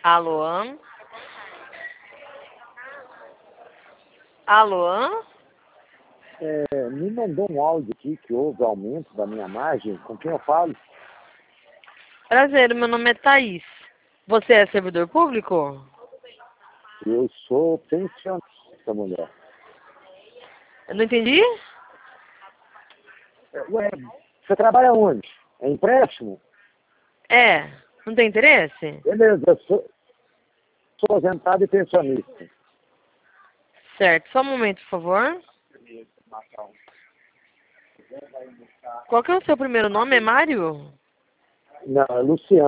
Alô? Alô? Me mandou um áudio aqui que houve aumento da minha margem. Com quem eu falo? Prazer, meu nome é Thaís. Você é servidor público? Eu sou pensionista, mulher. Eu não entendi? Ué, você trabalha onde? É empréstimo? É. Não tem interesse? Beleza, eu sou aposentado e pensionista. Certo. Só um momento, por favor. Qual que é o seu primeiro nome? É Mário? Não, é Luciano.